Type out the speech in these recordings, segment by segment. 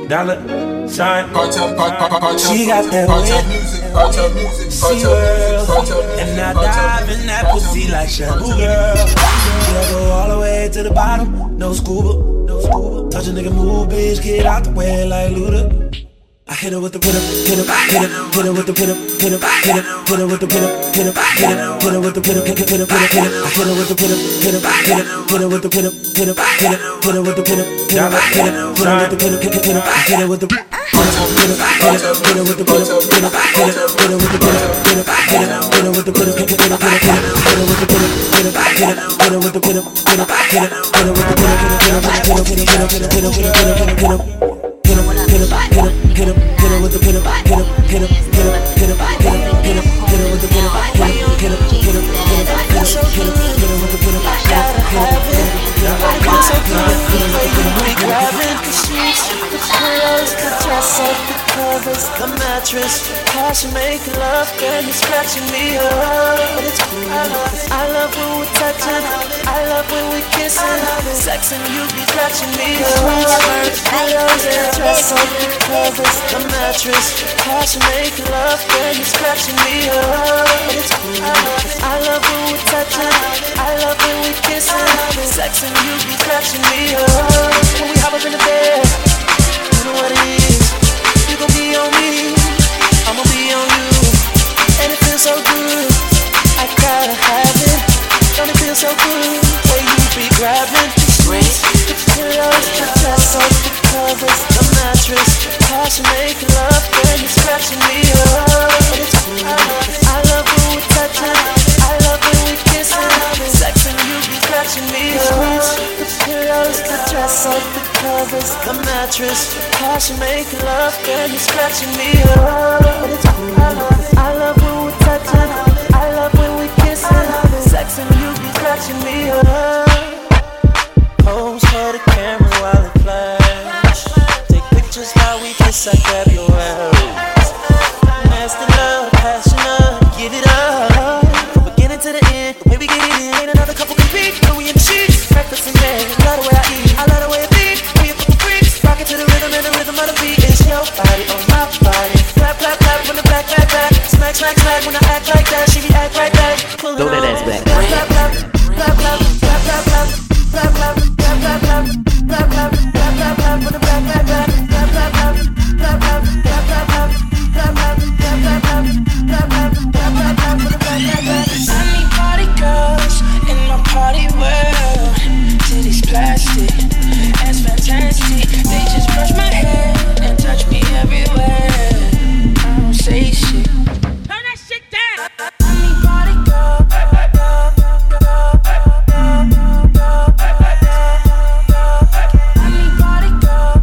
dollar sign. She got that wet, sea world, and I dive in that pussy like shampoo, girl. She'll go all the way to the bottom, no scuba, no scuba. Touch a nigga, move, bitch, get out the way like Luda. I hit her with the hit her with the hit her with the hit her with the hit her with the hit her with the I hit her with the hit her with the hit her with the hit her with the the mattress, how she make love, girl, you're scratching me up. But it's cool, I love when we're touching, I love when we're kissing, sex and you be scratching me up. Dress up the covers, the mattress, how she make love, girl, you're scratching me up. But it's cool, I love when we're touching, I love when we're kissing, sex and you be scratching me up. When we hop up in the bed, you know what it is. You gon' be on me, I'ma be on you, and it feels so good. I gotta have it. Don't it feel so good? Way you be grabbing the sheets, the pillows, the dress up, the covers, the mattress. How she make love, girl, you're scratching me up. But it's cool. I love when we're touching, I love when we're kissing, sex and you be scratching me up. The pillows, the dress up, the covers, the mattress. How she make love, girl, you're scratching me up. But it's cool. I love when we're touching, I love when we're kissing, sex and you be scratching me up. Pose for the camera while it flash. Take pictures while we kiss, I grab your ass. Nasty love, passionate, give it up. From beginning to the end, the way we get it in. Ain't another couple compete, when we in the sheets. Breakfast in bed, love the way I eat, I love the way it beat. We a couple freaks, rockin' to the rhythm and the rhythm of the beat. It's your body on my body. Clap, clap, clap when the back, back, back. Smack, smack, smack when I act like that. She be act right back. Throw that ass back. Clap, clap, clap, clap, clap, clap, clap, clap, clap, clap, clap, clap, clap, clap, clap, clap, clap, clap when the back, back, back. Clap, clap, clap, clap, clap, clap, clap, clap, clap, clap, clap, clap, clap, clap, clap, clap, clap when the back, back, back. I need party girls in my party world. Titties plastic, ass fantastic. They just brush my hair and touch me everywhere. I don't say shit. Turn that shit down. I need party girl. I need party girl.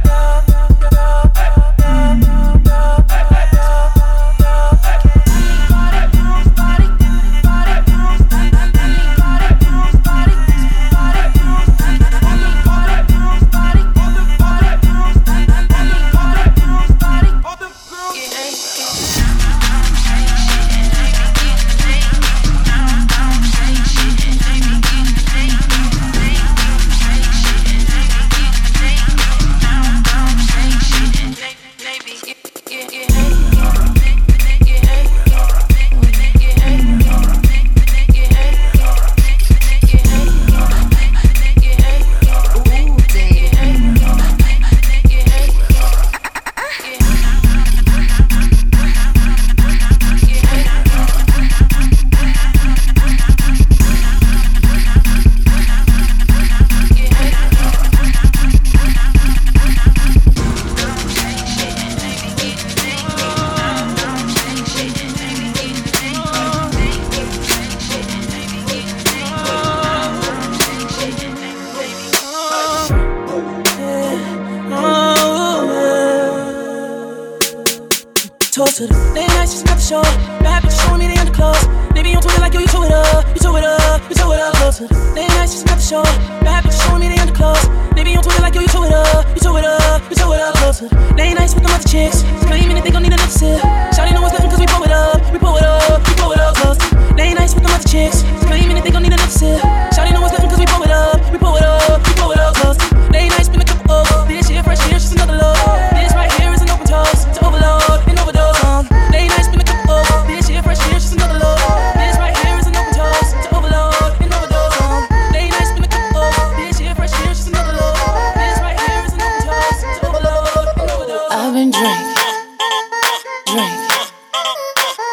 Toast to the late nights, just got the show. Bad bitch showing me the underclothes. Maybe on Twitter like yo, you tow it up, you tow it up, you tow it up. Toast to the late nights, just got the show. Bad bitch showing me the underclothes. Maybe on Twitter like yo, you tow it up, you tow it up, you tow it up. Toast to the late nights with the other chicks. Claiming that they gon' need another sip. Shawty know it's nothing 'cause we pull it up, we pull it up, we pull it up. Toast to the late nights with the other chicks. Claiming that they gon' need another sip. Shawty know it's nothing 'cause we pull it up, we pull it up, we pull it up. Toast to the late nights been a couple of. This year, fresh year, just another love.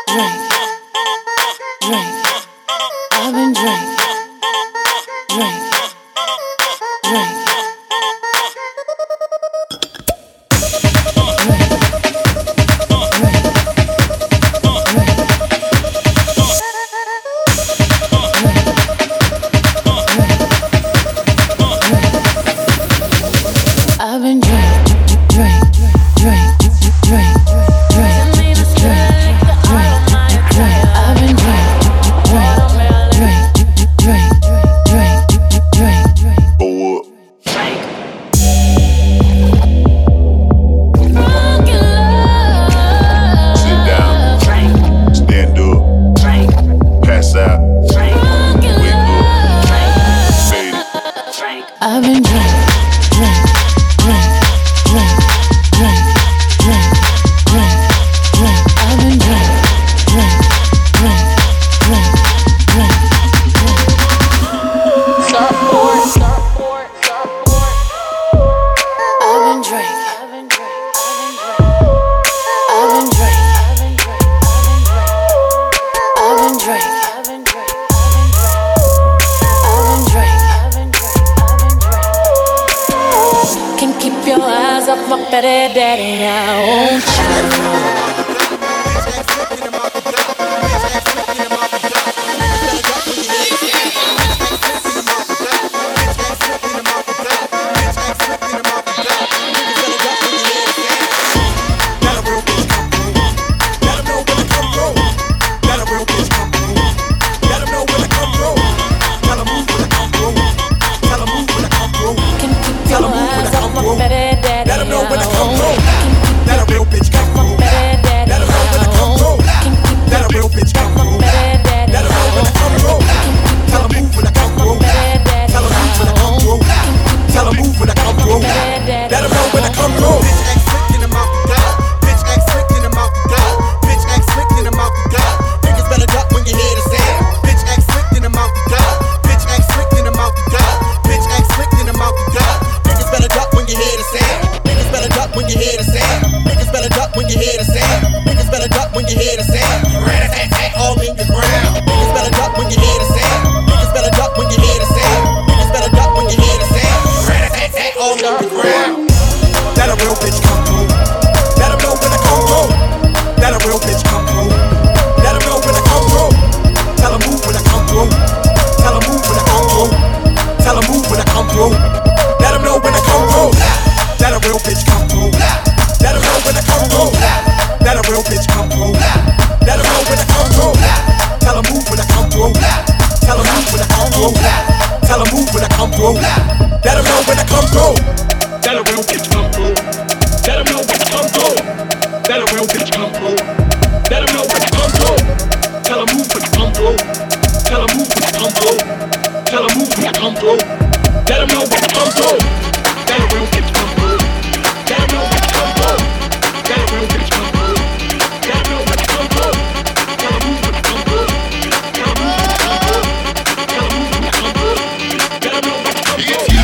It's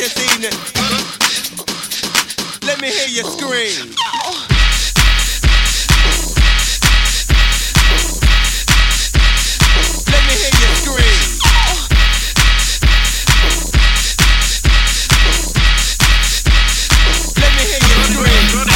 this evening. Let me hear you scream. Let me hear you scream. Let me hear you scream.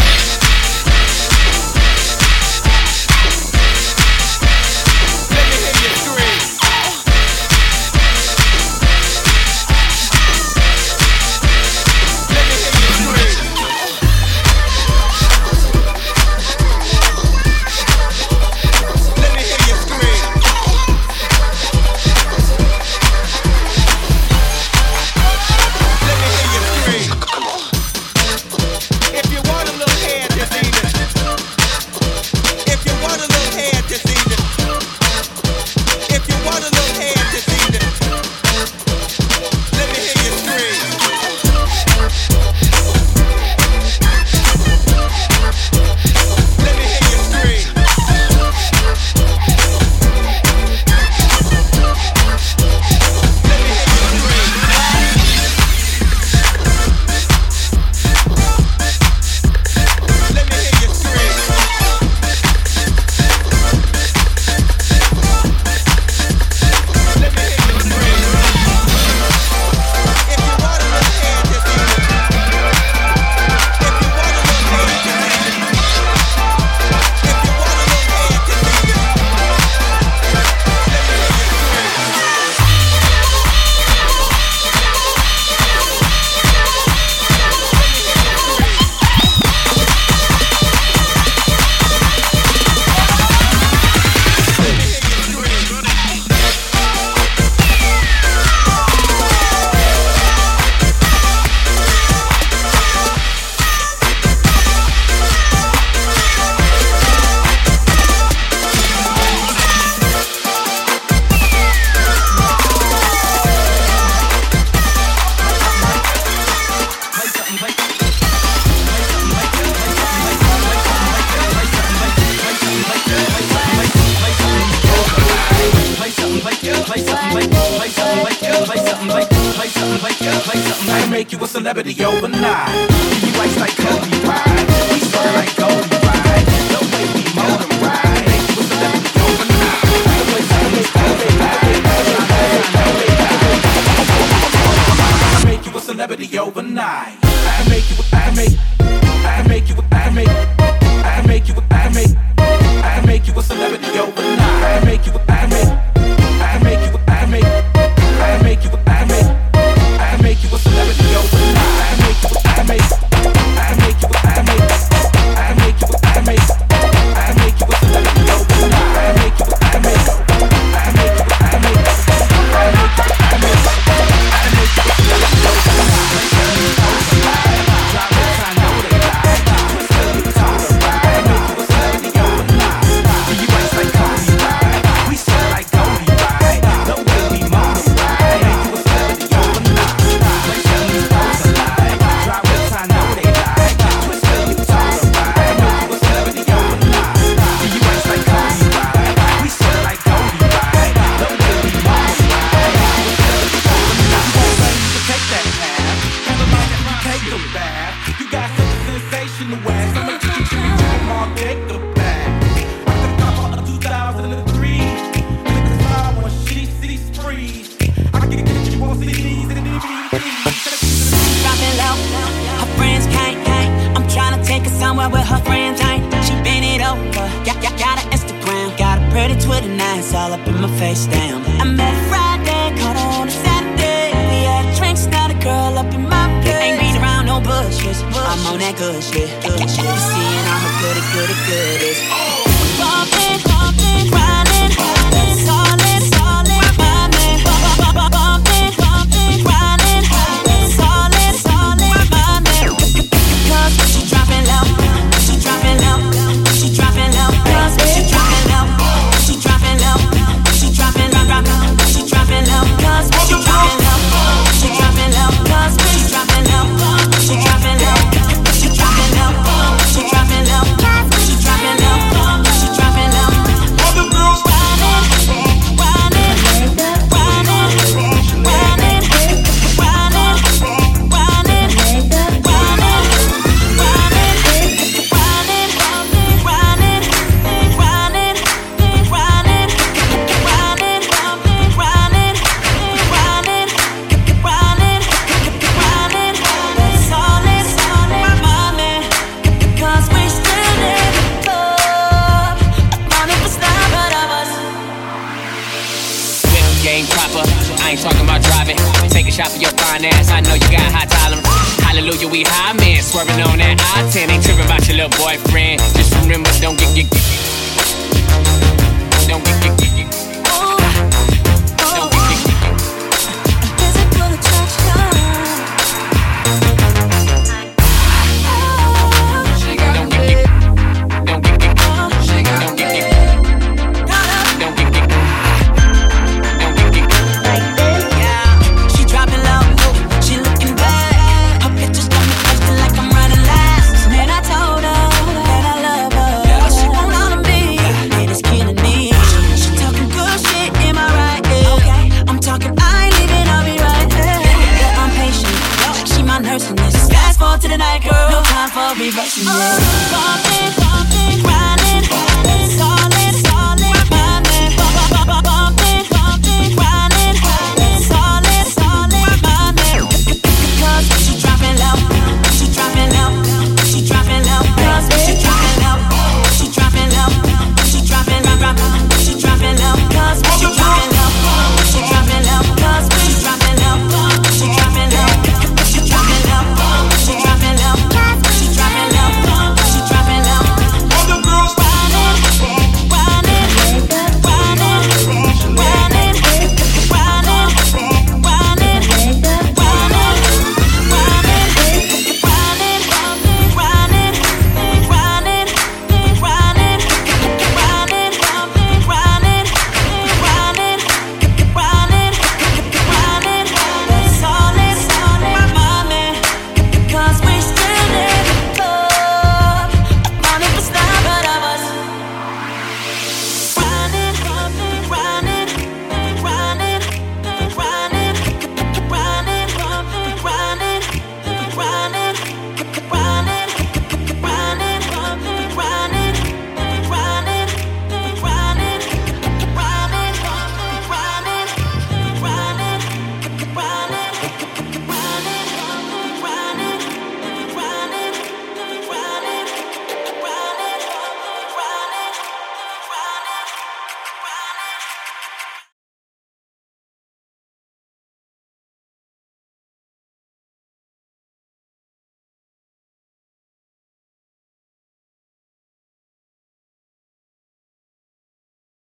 Make you a celebrity overnight. You ice like Kobe Bryant. We stir like Kobe Bryant. The way we mold and ride. Make you a celebrity overnight. The way something Kobe Bryant. I make you a celebrity overnight. I can make you a celebrity overnight. I can make you a celebrity overnight. It's all up in my face, damn. I met her Friday, caught her on a Saturday. We had drinks, now the girl up in my place. Ain't been around no bushes, I'm on that good shit. Good shit, you seeing all her goodies. Bumpin', bumpin', grindin', solid, solid, grindin'. Bumpin', bumpin', grindin', solid, solid, grindin'. Cause when she droppin' low, she droppin' low, she droppin' low. Cause when she droppin' low, she droppin' low, she droppin' low, she droppin' low. Cause when she droppin' low, she droppin' low. Cause when she droppin' low, she droppin' low, she droppin' low, she droppin' low, she droppin' low. fine ass. I know you got high tolerance. Hallelujah, we high man, swerving on that I-10. Ain't tripping about your little boyfriend. Just remember, don't get. Don't get. Don't get. To the night, girl. No time for reversing it. Bumping, grinding,